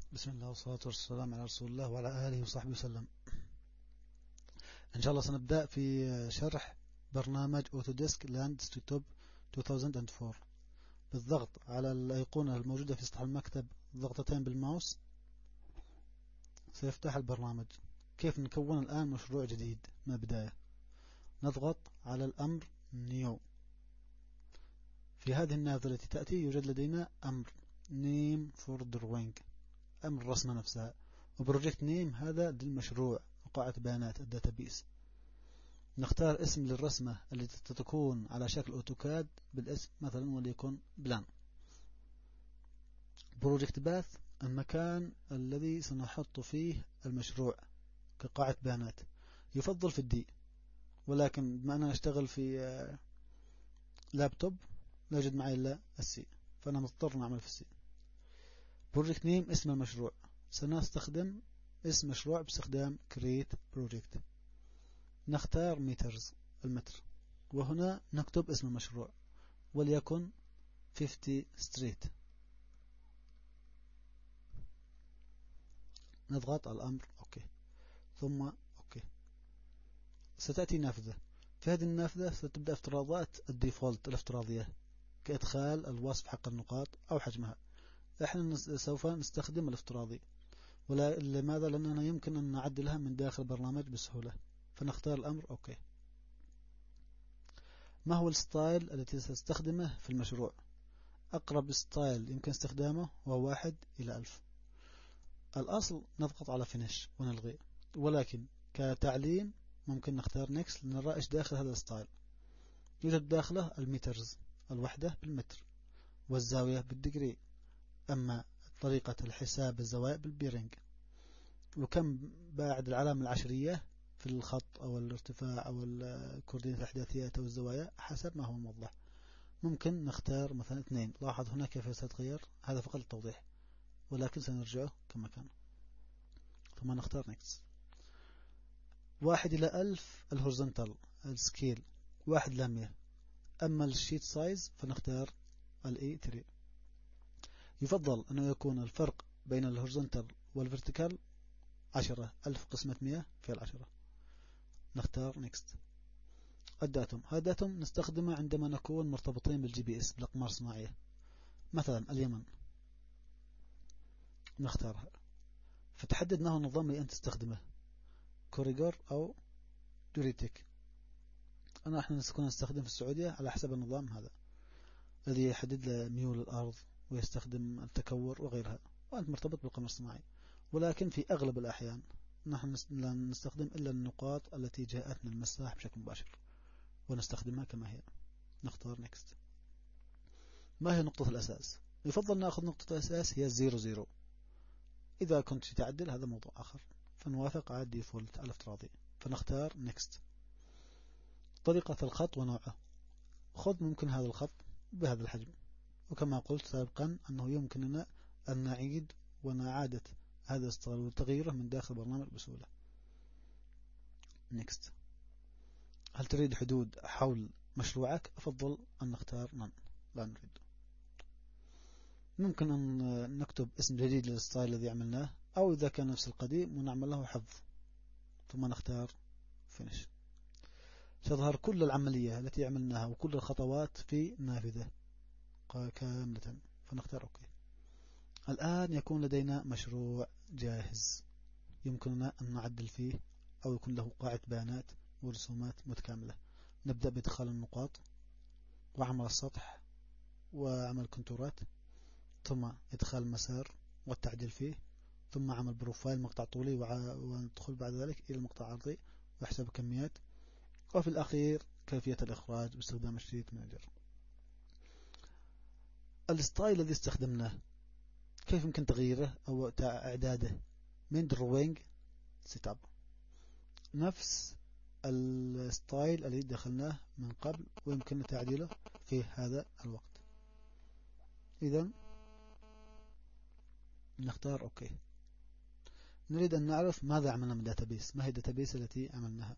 بسم الله والصلاة والسلام على رسول الله وعلى آله وصحبه وسلم. إن شاء الله سنبدأ في شرح برنامج أوتوديسك لاندسكتوب 2004. بالضغط على الأيقونة الموجودة في سطح المكتب ضغطتين بالماوس سيفتح البرنامج. كيف نكون الآن مشروع جديد من البداية؟ نضغط على الأمر نيو. في هذه النافذة التي تأتي يوجد لدينا أمر نيم فور دروينج، أمر الرسمة نفسها، وبروجكت نيم هذا للمشروع قاعدة بيانات الداتابيس. نختار اسم للرسمة التي تكون على شكل أوتوكاد بالاسم مثلا وليكن بلان. بروجكت باث المكان الذي سنحط فيه المشروع كقاعدة بيانات، يفضل في الدي، ولكن بما أنا أشتغل في لابتوب لا يوجد معي إلا السي، فأنا مضطر نعمل في السي. بروجكت نيم اسم المشروع، سنستخدم اسم مشروع باستخدام create project. نختار مترز المتر، وهنا نكتب اسم المشروع وليكن 50 ستريت. نضغط على الأمر أوكي ثم أوكي. ستأتي نافذة، في هذه النافذة ستبدأ افتراضات الديفولت الافتراضية كإدخال الوصف حق النقاط أو حجمها. احنا سوف نستخدم الافتراضي، لماذا؟ لأننا يمكن أن نعدلها من داخل البرنامج بسهولة، فنختار الأمر أوكي. ما هو الستايل التي سنستخدمه في المشروع؟ أقرب ستايل يمكن استخدامه هو 1:1000. الأصل نضغط على فينيش ونلغي، ولكن كتعليم ممكن نختار نيكست لنرى إيش داخل هذا الستايل. يوجد داخله المترز، الوحدة بالمتر، والزاوية بالدجري، أما طريقة الحساب الزوايا بالبيرنج، وكم بعد العلامة العشرية في الخط أو الارتفاع أو الكوردينات الأحداثيات أو الزوايا حسب ما هو موضح. ممكن نختار مثلا 2. لاحظ هنا كيف ستتغير، هذا فقط التوضيح، ولكن سنرجعه كما كان. ثم نختار نيكست. 1:1000 الهورزنتال السكيل 1:100. أما الشيت سايز فنختار E3. يفضل أنه يكون الفرق بين الهورزنتال والفيرتيكال 10. 1000 قسمة 100 في 10. نختار نيكست. الداتوم، هذا داتوم نستخدمه عندما نكون مرتبطين بالGPS بالأقمار الصناعية، مثلا اليمن، نختارها. فتحدد ما هو النظام اللي أنت تستخدمه، كوريجور أو دوريتك. احنا نكون نستخدم في السعودية على حسب النظام هذا الذي يحدد له ميول الأرض ويستخدم التكور وغيرها، وأنت مرتبط بالقمر الصناعي. ولكن في أغلب الأحيان نحن لا نستخدم إلا النقاط التي جاءتنا المساح بشكل مباشر ونستخدمها كما هي. نختار نيكست. ما هي نقطة الأساس؟ يفضل نأخذ نقطة الأساس هي 0 0. إذا كنت تعدل هذا موضوع آخر، فنوافق على الديفولت على الافتراضي، فنختار نيكست. طريقة الخط ونوعه، خذ ممكن هذا الخط بهذا الحجم، وكما قلت سابقا أنه يمكننا أن نعيد ونعادة هذا الستايل وتغييره من داخل البرنامج بسهولة. نيكست. هل تريد حدود حول مشروعك؟ أفضل أن نختار نون، لا نريد. ممكن أن نكتب اسم جديد للستايل الذي عملناه، أو إذا كان نفس القديم ونعمل له حفظ، ثم نختار فينيش. تظهر كل العملية التي عملناها وكل الخطوات في نافذة كاملة، فنختار أوكي. الآن يكون لدينا مشروع جاهز يمكننا أن نعدل فيه، أو يكون له قاعدة بيانات ورسومات متكاملة. نبدأ بإدخال النقاط وعمل السطح وعمل كونتورات، ثم إدخال المسار والتعديل فيه، ثم عمل بروفايل مقطع طولي وندخل بعد ذلك إلى المقطع العرضي وحساب كميات، وفي الأخير كيفية الإخراج باستخدام الشريط مانجر. الستايل الذي استخدمناه كيف يمكن تغييره أو إعداده؟ من دروينج سيت اب، نفس الستايل الذي دخلناه من قبل ويمكن تعديله في هذا الوقت. إذا نختار أوكي. نريد أن نعرف ماذا عملنا من داتابيس، ما هي الداتابيس التي عملناها.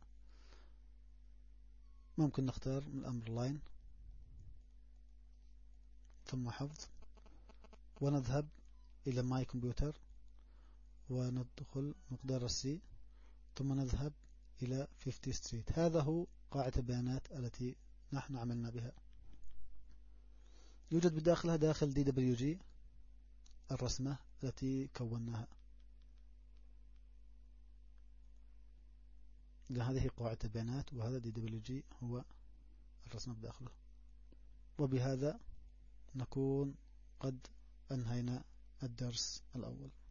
ممكن نختار من الأمر لاين ثم حفظ، ونذهب إلى ماي كمبيوتر وندخل مقدار السي ثم نذهب إلى 50 ستريت. هذا هو قاعدة البيانات التي نحن عملنا بها. يوجد بداخلها داخل DWG الرسمة التي كوناها. هذه قاعدة البيانات وهذا DWG هو الرسمة بداخله. وبهذا نكون قد أنهينا الدرس الأول.